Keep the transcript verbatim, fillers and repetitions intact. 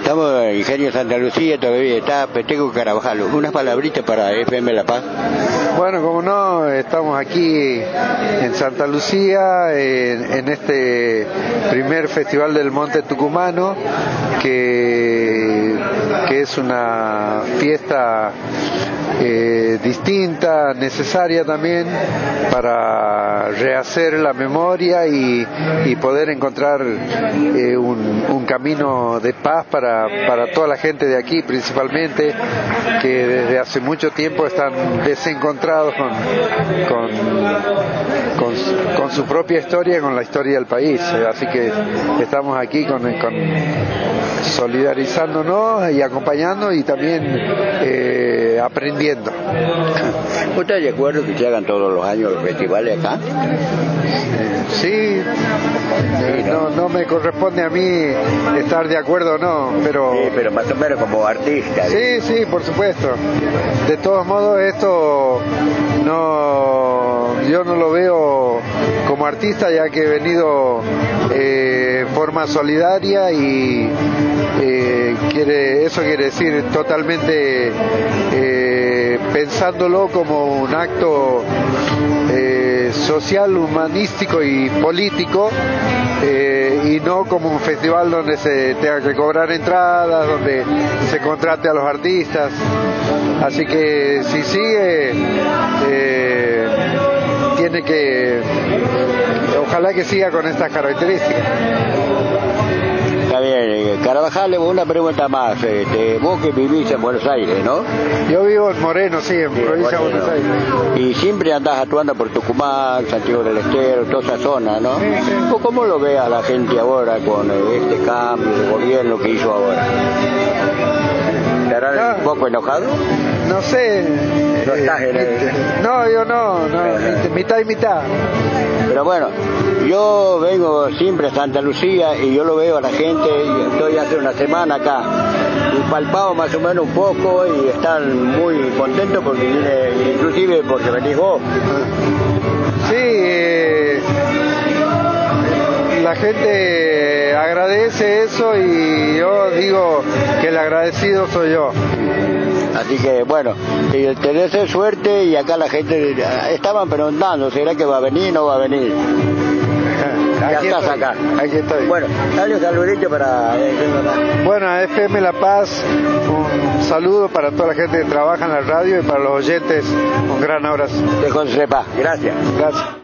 Estamos en Ingenio Santa Lucía, todavía está Peteco Carabajal. Unas palabritas para F M La Paz. Bueno, como no, estamos aquí en Santa Lucía, en, en este primer Festival del Monte Tucumano, que, que es una fiesta eh, distinta, necesaria también, para rehacer la memoria y, y poder encontrar eh, un, un camino de paz para, para toda la gente de aquí, principalmente, que desde hace mucho tiempo están desencontrados con, con, con, con su propia historia y con la historia del país. Así que estamos aquí con, con solidarizándonos y acompañando y también eh, aprendiendo. ¿Usted de acuerdo que se hagan todos los años los festivales acá? Sí, sí no, no me corresponde a mí estar de acuerdo o no, pero... Sí, pero más o menos como artista. Sí, sí, por supuesto. De todos modos, esto no, yo no lo veo como artista, ya que he venido eh, en forma solidaria y eh, quiere, eso quiere decir totalmente eh, pensándolo como un acto eh, social, humanístico y político, eh, y no como un festival donde se tenga que cobrar entradas, donde se contrate a los artistas. Así que si sigue, eh, tiene que, ojalá que siga con estas características. Está bien, Carabajal, una pregunta más. Este, vos que vivís en Buenos Aires, ¿no? Yo vivo en Moreno, sí, en sí, provincia de Buenos Aires. Y siempre andás actuando por Tucumán, Santiago del Estero, toda esa zona, ¿no? Sí, sí. ¿Cómo lo ve a la gente ahora con este cambio de gobierno que hizo ahora? ¿Estarán no, un poco enojado? No sé. ¿No estás en el... No, yo no, no, mitad y mitad. Pero bueno, yo vengo siempre a Santa Lucía y yo lo veo a la gente, y estoy hace una semana acá, y palpado más o menos un poco y están muy contentos porque viene, inclusive porque venís vos. Sí, eh, la gente agradece eso y yo digo que el agradecido soy yo. Así que bueno, te deseo suerte y acá la gente estaban preguntando, ¿será que va a venir o no va a venir? Ya aquí estás estoy, acá. Aquí estoy. Bueno, dale un saludito para... Bueno, a F M La Paz, un saludo para toda la gente que trabaja en la radio y para los oyentes, un gran abrazo. De José Paz, gracias. Gracias.